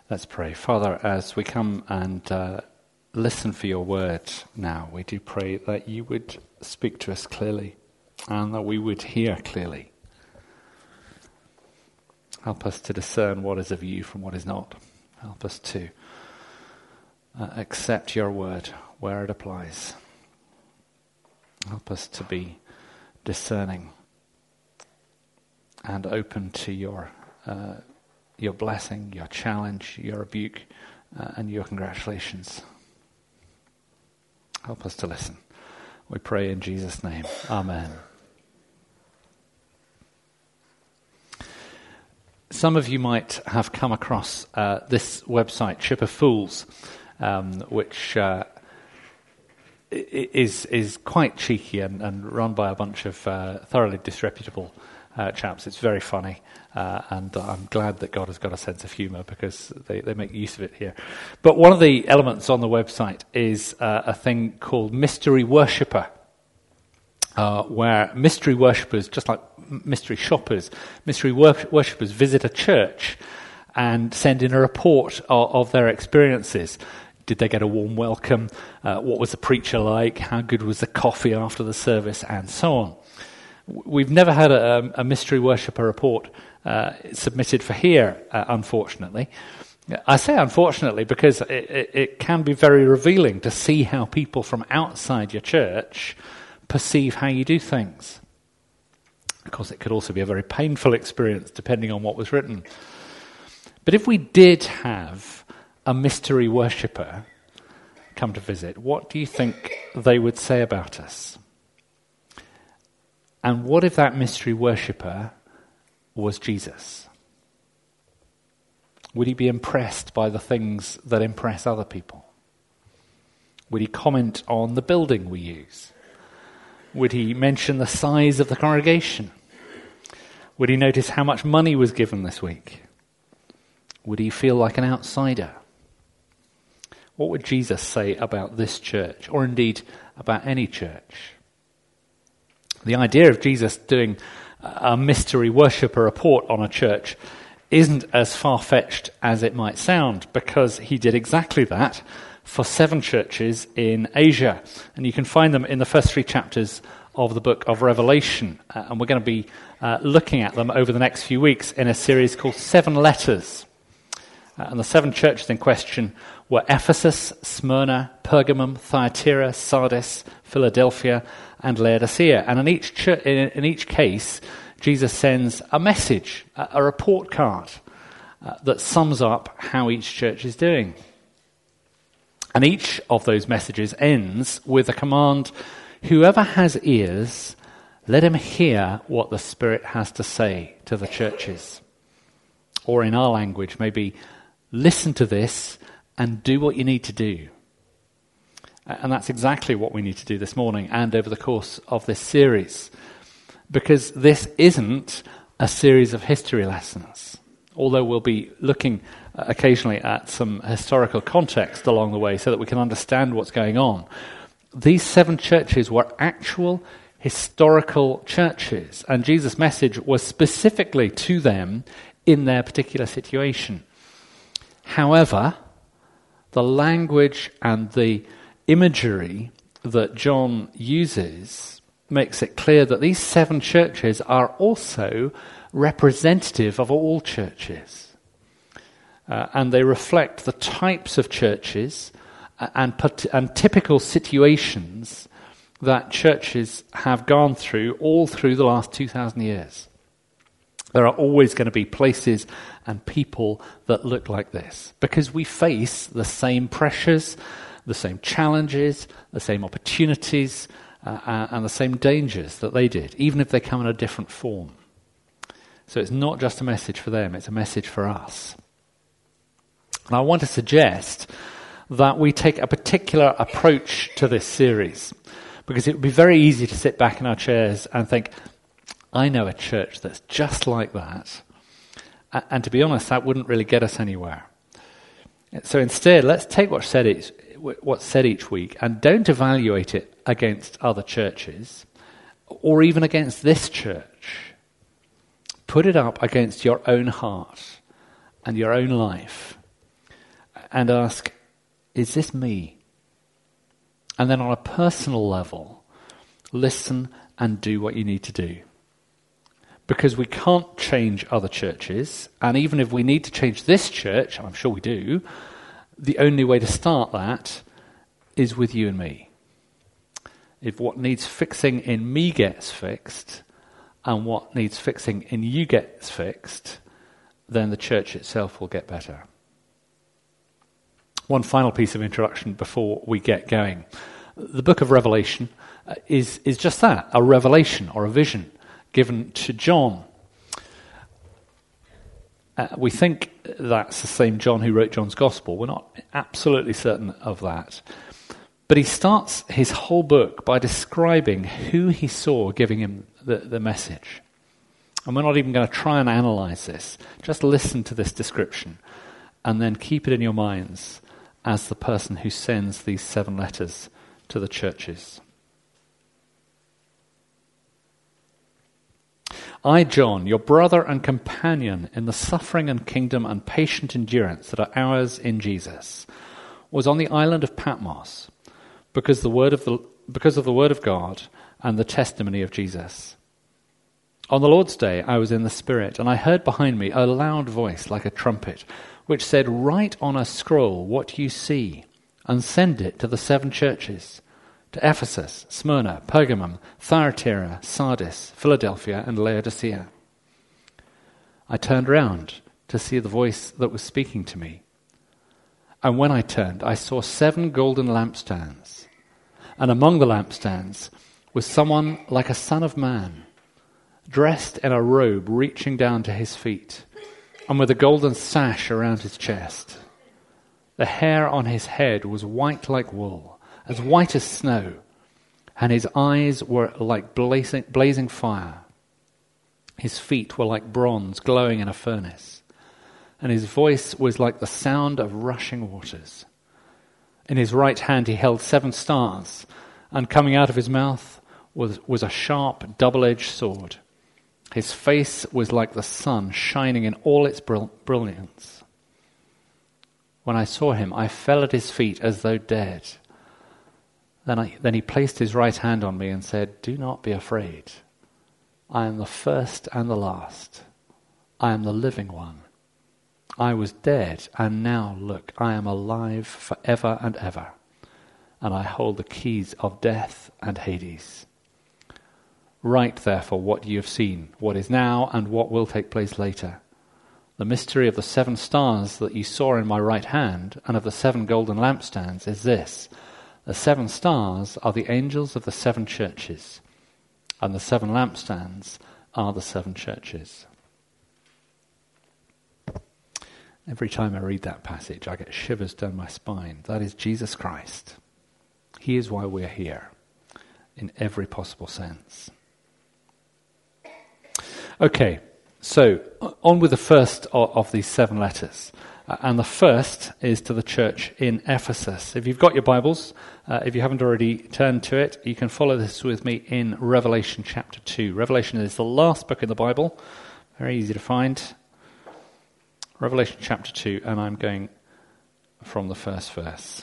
Let's pray. Father, as we come and listen for your word now, we do pray that you would speak to us clearly and that we would hear clearly. Help us to discern what is of you from what is not. Help us to accept your word where it applies. Help us to be discerning and open to your blessing, your challenge, your rebuke, and your congratulations. Help us to listen. We pray in Jesus' name. Amen. Some of you might have come across this website, Ship of Fools, which is quite cheeky and run by a bunch of thoroughly disreputable chaps. It's very funny, and I'm glad that God has got a sense of humour because they make use of it here. But one of the elements on the website is a thing called Mystery Worshipper, where mystery worshippers, just like mystery shoppers, mystery worshippers visit a church and send in a report of their experiences. Did they get a warm welcome? What was the preacher like? How good was the coffee after the service? And so on. We've never had a mystery worshipper report submitted for here, unfortunately. I say unfortunately because it can be very revealing to see how people from outside your church perceive how you do things. Of course, it could also be a very painful experience depending on what was written. But if we did have a mystery worshipper come to visit, what do you think they would say about us? And what if that mystery worshipper was Jesus? Would he be impressed by the things that impress other people? Would he comment on the building we use? Would he mention the size of the congregation? Would he notice how much money was given this week? Would he feel like an outsider? What would Jesus say about this church, or indeed about any church? The idea of Jesus doing a mystery worshipper report on a church isn't as far-fetched as it might sound, because he did exactly that for 7 churches in Asia. And you can find them in the first 3 chapters of the book of Revelation. And we're going to be looking at them over the next few weeks in a series called 7 Letters. And the 7 churches in question were Ephesus, Smyrna, Pergamum, Thyatira, Sardis, Philadelphia, and Laodicea. And in each case, Jesus sends a message, a report card that sums up how each church is doing. And each of those messages ends with a command: whoever has ears, let him hear what the Spirit has to say to the churches. Or in our language, maybe listen to this and do what you need to do. And that's exactly what we need to do this morning and over the course of this series. Because this isn't a series of history lessons. Although we'll be looking occasionally at some historical context along the way so that we can understand what's going on. These 7 churches were actual historical churches, and Jesus' message was specifically to them in their particular situation. However, the language and the imagery that John uses makes it clear that these 7 churches are also representative of all churches. And they reflect the types of churches and typical situations that churches have gone through all through the last 2,000 years. There are always going to be places and people that look like this because we face the same pressures, the same challenges, the same opportunities, and the same dangers that they did, even if they come in a different form. So it's not just a message for them, it's a message for us. And I want to suggest that we take a particular approach to this series, because it would be very easy to sit back in our chairs and think, I know a church that's just like that. And to be honest, that wouldn't really get us anywhere. So instead, let's take what's said each week and don't evaluate it against other churches or even against this church. Put it up against your own heart and your own life and ask, is this me? And then on a personal level, listen and do what you need to do. Because we can't change other churches, and even if we need to change this church, and I'm sure we do, the only way to start that is with you and me. If what needs fixing in me gets fixed, and what needs fixing in you gets fixed, then the church itself will get better. One final piece of introduction before we get going. The book of Revelation is just that, a revelation or a vision given to John. We think that's the same John who wrote John's Gospel. We're not absolutely certain of that. But he starts his whole book by describing who he saw giving him the message. And we're not even going to try and analyze this. Just listen to this description and then keep it in your minds as the person who sends these 7 letters to the churches. I, John, your brother and companion in the suffering and kingdom and patient endurance that are ours in Jesus, was on the island of Patmos because of the word of God and the testimony of Jesus. On the Lord's day I was in the Spirit, and I heard behind me a loud voice like a trumpet, which said, "Write on a scroll what you see, and send it to the 7 churches, to Ephesus, Smyrna, Pergamum, Thyatira, Sardis, Philadelphia, and Laodicea." I turned round to see the voice that was speaking to me. And when I turned, I saw 7 golden lampstands. And among the lampstands was someone like a son of man, dressed in a robe reaching down to his feet, and with a golden sash around his chest. The hair on his head was white like wool, as white as snow, and his eyes were like blazing fire. His feet were like bronze glowing in a furnace, and his voice was like the sound of rushing waters. In his right hand he held 7 stars, and coming out of his mouth was a sharp, double-edged sword. His face was like the sun shining in all its brilliance. When I saw him, I fell at his feet as though dead. Then he placed his right hand on me and said, "Do not be afraid. I am the first and the last. I am the living one. I was dead, and now, look, I am alive forever and ever, and I hold the keys of death and Hades. Write, therefore, what you have seen, what is now, and what will take place later. The mystery of the 7 stars that you saw in my right hand, and of the 7 golden lampstands, is this. The 7 stars are the angels of the 7 churches, and the 7 lampstands are the 7 churches." Every time I read that passage, I get shivers down my spine. That is Jesus Christ. He is why we're here, in every possible sense. Okay, so on with the first of these 7 letters. And the first is to the church in Ephesus. If you've got your Bibles, if you haven't already turned to it, you can follow this with me in Revelation chapter 2. Revelation is the last book in the Bible, very easy to find. Revelation chapter 2, and I'm going from the first verse.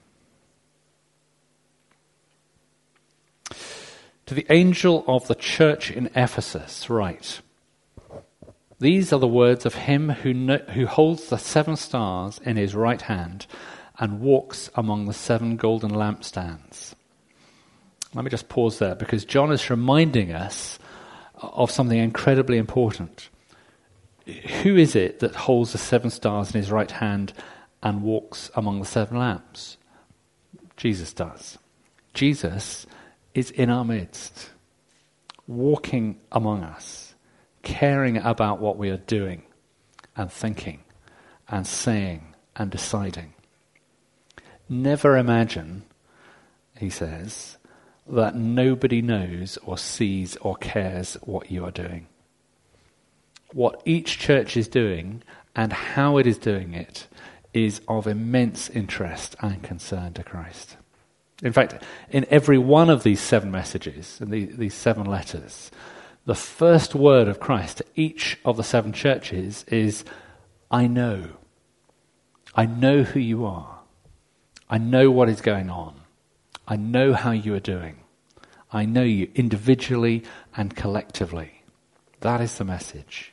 To the angel of the church in Ephesus, write, "These are the words of him who holds the 7 stars in his right hand and walks among the 7 golden lampstands." Let me just pause there, because John is reminding us of something incredibly important. Who is it that holds the 7 stars in his right hand and walks among the 7 lamps? Jesus does. Jesus is in our midst, walking among us, caring about what we are doing and thinking and saying and deciding. Never imagine, he says, that nobody knows or sees or cares what you are doing. What each church is doing and how it is doing it is of immense interest and concern to Christ. In fact, in every one of these 7 messages, in these 7 letters, the first word of Christ to each of the 7 churches is, "I know." I know who you are. I know what is going on. I know how you are doing. I know you individually and collectively. That is the message.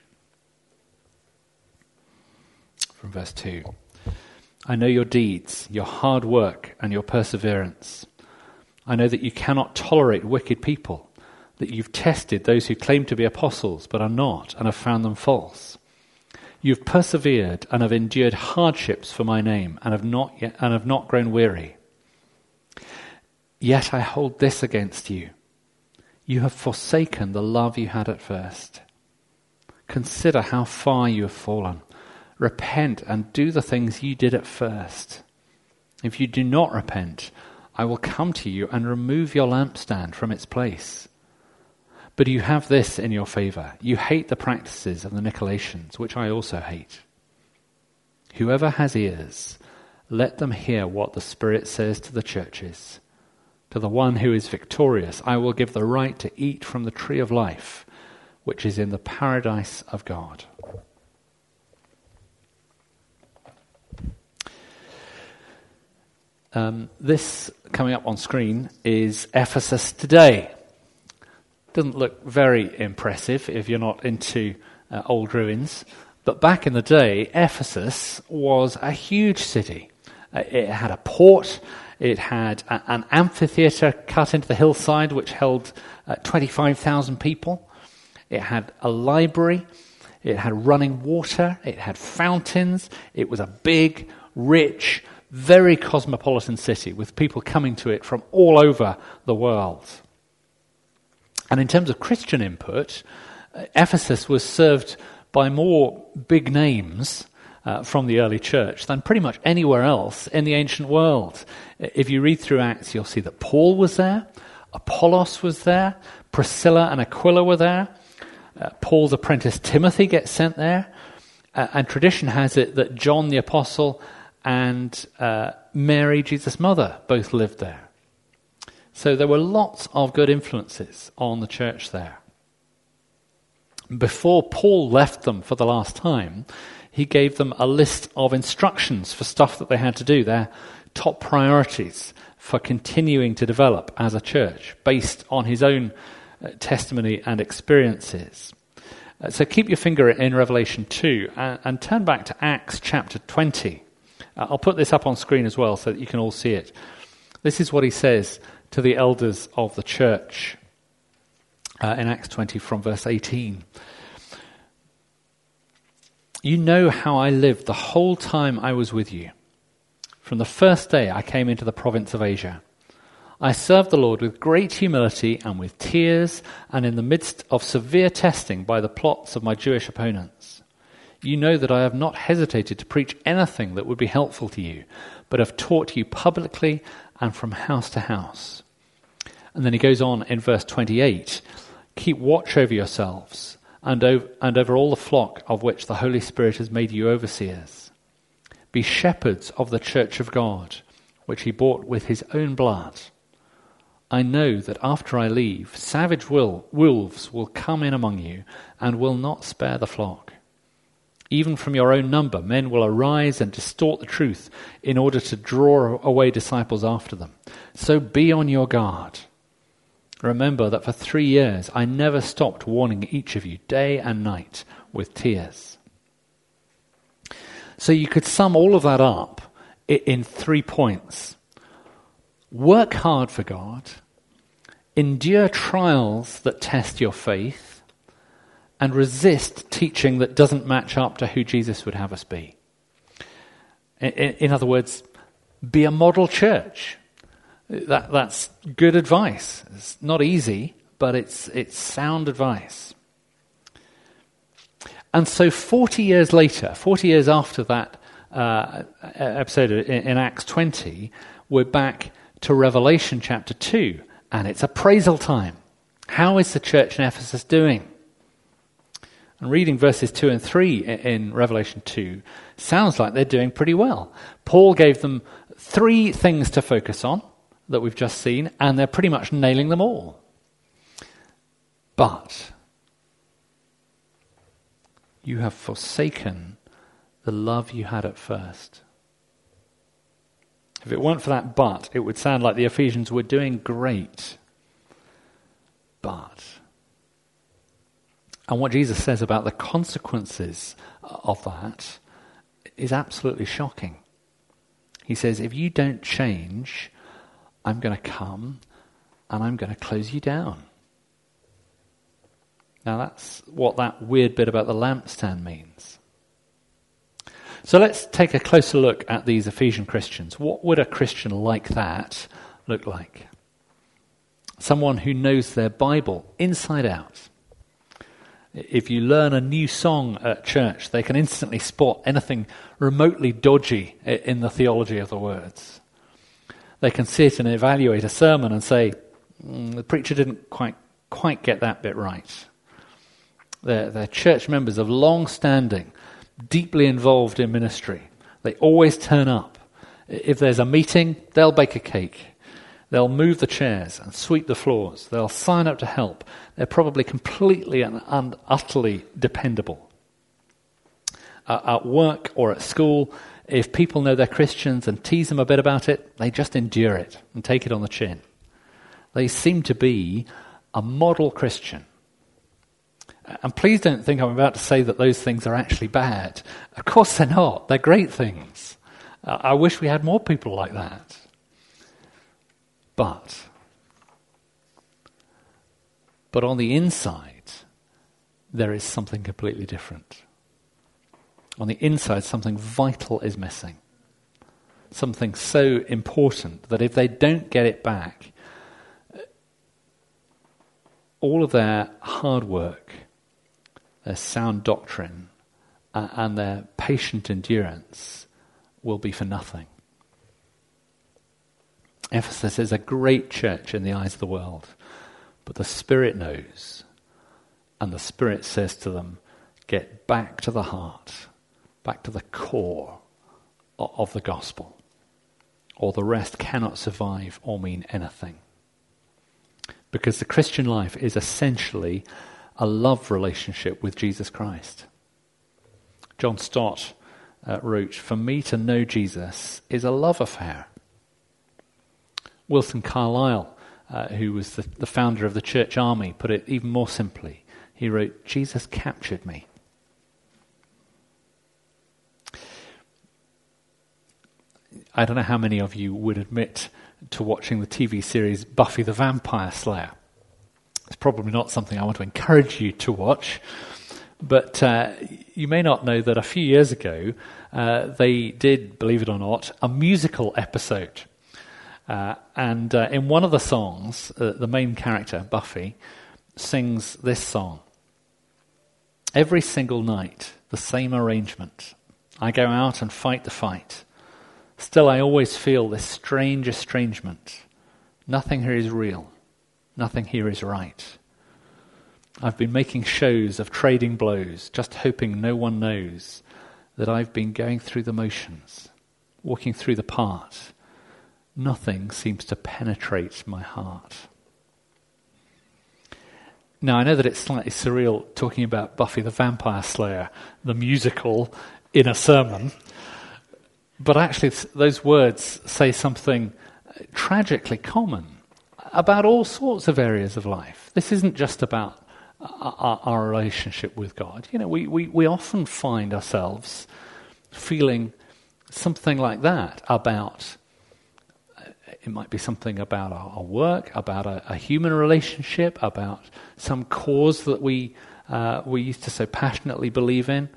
From verse 2. I know your deeds, your hard work, and your perseverance. I know that you cannot tolerate wicked people, that you've tested those who claim to be apostles but are not, and have found them false. You've persevered and have endured hardships for my name, and have not grown weary. Yet I hold this against you. You have forsaken the love you had at first. Consider how far you have fallen. Repent and do the things you did at first. If you do not repent, I will come to you and remove your lampstand from its place. But you have this in your favor. You hate the practices of the Nicolaitans, which I also hate. Whoever has ears, let them hear what the Spirit says to the churches. To the one who is victorious, I will give the right to eat from the tree of life, which is in the paradise of God. This coming up on screen is Ephesus today. Doesn't look very impressive if you're not into old ruins, but back in the day, Ephesus was a huge city. It had a port, it had an amphitheatre cut into the hillside which held 25,000 people. It had a library, it had running water, it had fountains. It was a big, rich, very cosmopolitan city with people coming to it from all over the world. And in terms of Christian input, Ephesus was served by more big names from the early church than pretty much anywhere else in the ancient world. If you read through Acts, you'll see that Paul was there, Apollos was there, Priscilla and Aquila were there, Paul's apprentice Timothy gets sent there, and tradition has it that John the Apostle and Mary, Jesus' mother, both lived there. So there were lots of good influences on the church there. Before Paul left them for the last time, he gave them a list of instructions for stuff that they had to do, their top priorities for continuing to develop as a church, based on his own testimony and experiences. So keep your finger in Revelation 2 and turn back to Acts chapter 20. I'll put this up on screen as well so that you can all see it. This is what he says to the elders of the church in Acts 20 from verse 18. You know how I lived the whole time I was with you. From the first day I came into the province of Asia. I served the Lord with great humility and with tears and in the midst of severe testing by the plots of my Jewish opponents. You know that I have not hesitated to preach anything that would be helpful to you, but have taught you publicly and from house to house. And then he goes on in verse 28, keep watch over yourselves and over all the flock of which the Holy Spirit has made you overseers. Be shepherds of the church of God, which he bought with his own blood. I know that after I leave, savage wolves will come in among you and will not spare the flock. Even from your own number, men will arise and distort the truth in order to draw away disciples after them. So be on your guard. Remember that for 3 years I never stopped warning each of you day and night with tears. So you could sum all of that up in 3 points. Work hard for God, endure trials that test your faith, and resist teaching that doesn't match up to who Jesus would have us be. In other words, be a model church. That's good advice. It's not easy, but it's sound advice. And so 40 years later, 40 years after that episode in Acts 20, we're back to Revelation chapter 2, and it's appraisal time. How is the church in Ephesus doing? And reading verses 2 and 3 in Revelation 2 sounds like they're doing pretty well. Paul gave them 3 things to focus on that we've just seen, and they're pretty much nailing them all. But you have forsaken the love you had at first. If it weren't for that but, it would sound like the Ephesians were doing great. But. And what Jesus says about the consequences of that is absolutely shocking. He says, if you don't change, I'm going to come and I'm going to close you down. Now that's what that weird bit about the lampstand means. So let's take a closer look at these Ephesian Christians. What would a Christian like that look like? Someone who knows their Bible inside out. If you learn a new song at church, they can instantly spot anything remotely dodgy in the theology of the words. They can sit and evaluate a sermon and say, the preacher didn't quite get that bit right. They're church members of long standing, deeply involved in ministry. They always turn up. If there's a meeting, they'll bake a cake. They'll move the chairs and sweep the floors. They'll sign up to help. They're probably completely and utterly dependable. At work or at school, if people know they're Christians and tease them a bit about it, they just endure it and take it on the chin. They seem to be a model Christian. And please don't think I'm about to say that those things are actually bad. Of course they're not. They're great things. I wish we had more people like that. But on the inside, there is something completely different. On the inside, something vital is missing. Something so important that if they don't get it back, all of their hard work, their sound doctrine, and their patient endurance will be for nothing. Ephesus is a great church in the eyes of the world, but the Spirit knows, and the Spirit says to them, get back to the heart, back to the core of the gospel, or the rest cannot survive or mean anything. Because the Christian life is essentially a love relationship with Jesus Christ. John Stott wrote, for me to know Jesus is a love affair. Wilson Carlyle, who was the founder of the Church Army, put it even more simply. He wrote, Jesus captured me. I don't know how many of you would admit to watching the TV series Buffy the Vampire Slayer. It's probably not something I want to encourage you to watch, but you may not know that a few years ago they did, believe it or not, a musical episode. And in one of the songs, the main character, Buffy, sings this song. Every single night, the same arrangement. I go out and fight the fight. Still, I always feel this strange estrangement. Nothing here is real. Nothing here is right. I've been making shows of trading blows, just hoping no one knows that I've been going through the motions, walking through the part. Nothing seems to penetrate my heart. Now, I know that it's slightly surreal talking about Buffy the Vampire Slayer, the musical, in a sermon, but actually those words say something tragically common about all sorts of areas of life. This isn't just about our relationship with God. You know, we often find ourselves feeling something like that about. It might be something about our work, about a human relationship, about some cause that we used to so passionately believe in.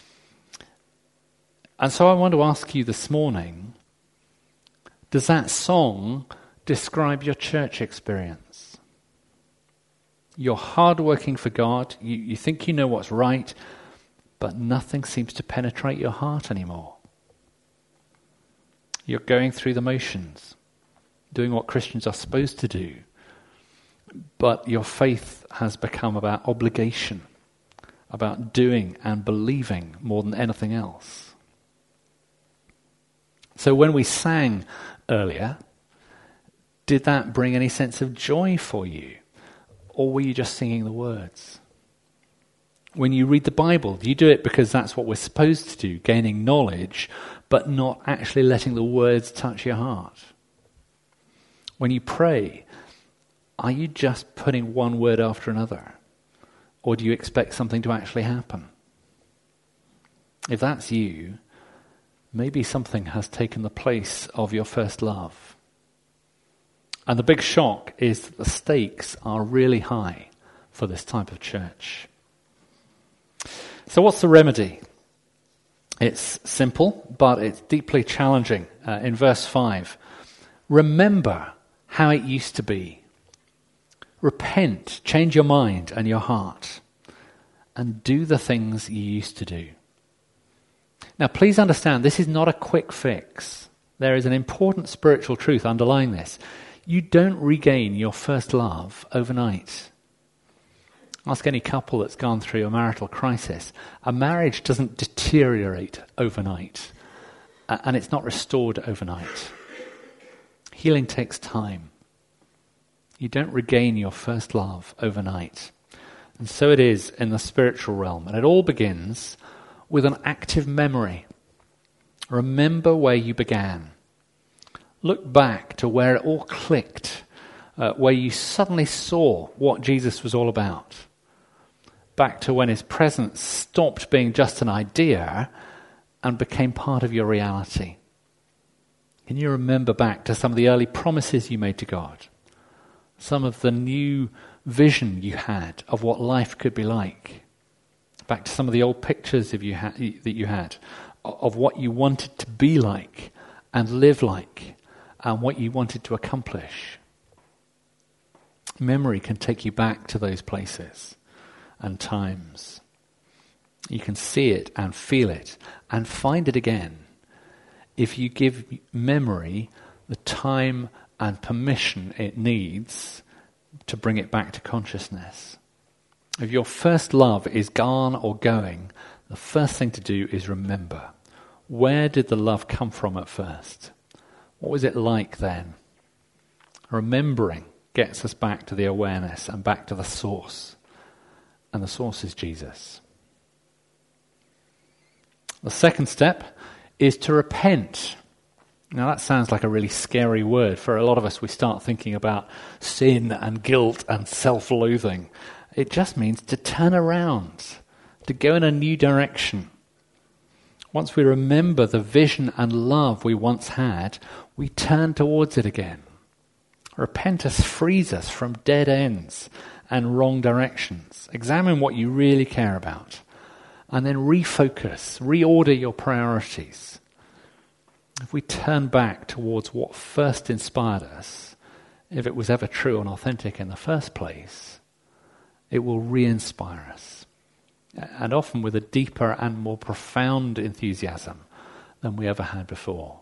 And so I want to ask you this morning, does that song describe your church experience? You're hard-working for God, you think you know what's right, but nothing seems to penetrate your heart anymore. You're going through the motions, doing what Christians are supposed to do, but your faith has become about obligation, about doing and believing more than anything else. So when we sang earlier, did that bring any sense of joy for you? Or were you just singing the words? When you read the Bible, do you do it because that's what we're supposed to do, gaining knowledge, but not actually letting the words touch your heart? When you pray, are you just putting one word after another? Or do you expect something to actually happen? If that's you, maybe something has taken the place of your first love. And the big shock is that the stakes are really high for this type of church. So what's the remedy? It's simple, but it's deeply challenging. In verse 5, remember how it used to be. Repent, change your mind and your heart, and do the things you used to do. Now, please understand, this is not a quick fix. There is an important spiritual truth underlying this. You don't regain your first love overnight. Ask any couple that's gone through a marital crisis. A marriage doesn't deteriorate overnight, and it's not restored overnight. Healing takes time. You don't regain your first love overnight. And so it is in the spiritual realm. And it all begins with an active memory. Remember where you began. Look back to where it all clicked, where you suddenly saw what Jesus was all about. Back to when his presence stopped being just an idea and became part of your reality. Can you remember back to some of the early promises you made to God? Some of the new vision you had of what life could be like? Back to some of the old pictures that you had of what you wanted to be like and live like and what you wanted to accomplish. Memory can take you back to those places and times. You can see it and feel it and find it again if you give memory the time and permission it needs to bring it back to consciousness. If your first love is gone or going, the first thing to do is remember. Where did the love come from at first? What was it like then? Remembering gets us back to the awareness and back to the source. And the source is Jesus. The second step is to repent. Now that sounds like a really scary word. For a lot of us, we start thinking about sin and guilt and self-loathing. It just means to turn around, to go in a new direction. Once we remember the vision and love we once had, we turn towards it again. Repentance frees us from dead ends and wrong directions. Examine what you really care about, and then refocus, reorder your priorities. If we turn back towards what first inspired us, if it was ever true and authentic in the first place, it will re-inspire us, and often with a deeper and more profound enthusiasm than we ever had before.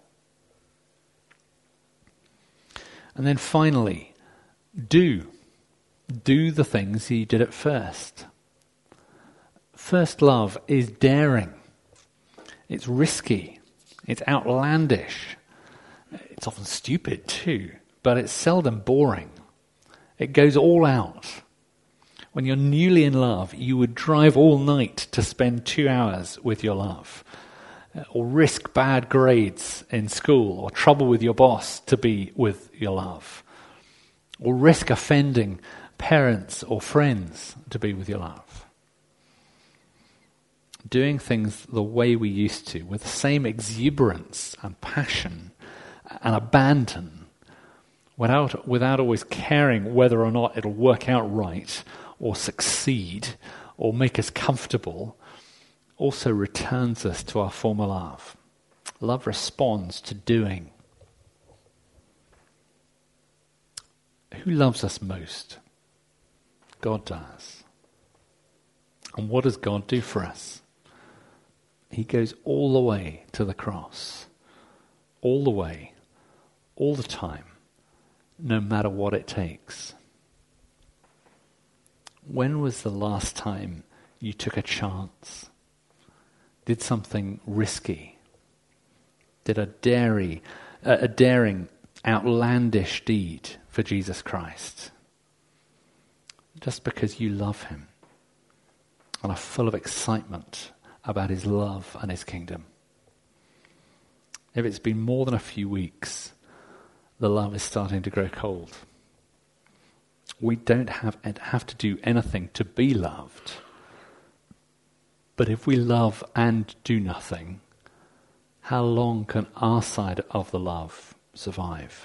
And then finally, do the things you did at first. First love is daring. It's risky. It's outlandish. It's often stupid too, but it's seldom boring. It goes all out. When you're newly in love, you would drive all night to spend 2 hours with your love, or risk bad grades in school, or trouble with your boss to be with your love, or risk offending parents or friends to be with your love. Doing things the way we used to, with the same exuberance and passion and abandon, without always caring whether or not it'll work out right, or succeed, or make us comfortable, also returns us to our former love. Love responds to doing. Who loves us most? God does. And what does God do for us? He goes all the way to the cross. All the way. All the time. No matter what it takes. When was the last time you took a chance? Did something risky? Did a daring, outlandish deed for Jesus Christ? Just because you love him and are full of excitement about his love and his kingdom. If it's been more than a few weeks, the love is starting to grow cold. We don't have to do anything to be loved. But if we love and do nothing, how long can our side of the love survive?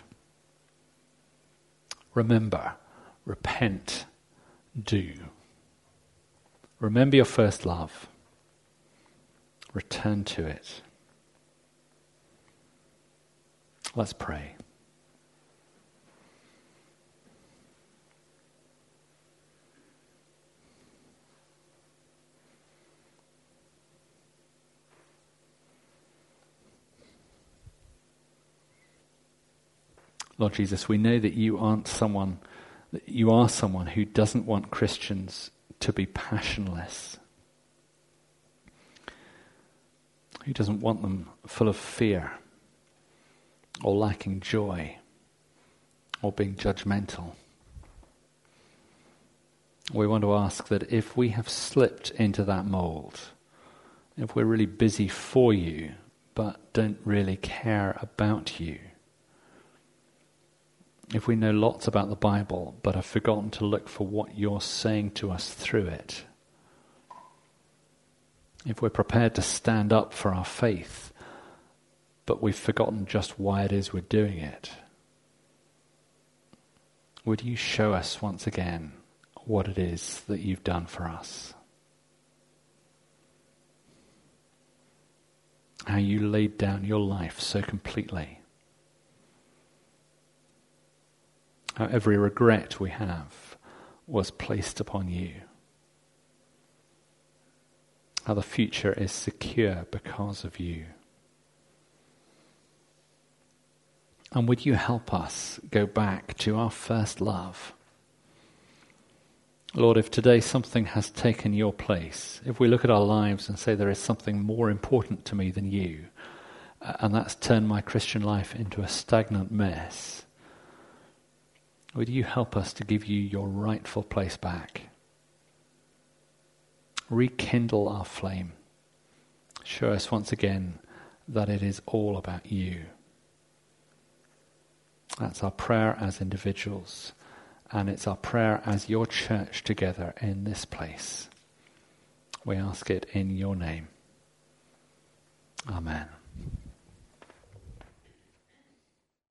Remember, repent, do. Remember your first love. Return to it. Let's pray. Lord Jesus, we know that you are someone who doesn't want Christians to be passionless, who doesn't want them full of fear or lacking joy or being judgmental. We want to ask that if we have slipped into that mold, if we're really busy for you but don't really care about you, if we know lots about the Bible but have forgotten to look for what you're saying to us through it, if we're prepared to stand up for our faith but we've forgotten just why it is we're doing it, would you show us once again what it is that you've done for us? How you laid down your life so completely. How every regret we have was placed upon you. How the future is secure because of you. And would you help us go back to our first love? Lord, if today something has taken your place, if we look at our lives and say there is something more important to me than you, and that's turned my Christian life into a stagnant mess, would you help us to give you your rightful place back? Rekindle our flame. Show us once again that it is all about you. That's our prayer as individuals, and it's our prayer as your church together in this place. We ask it in your name. Amen.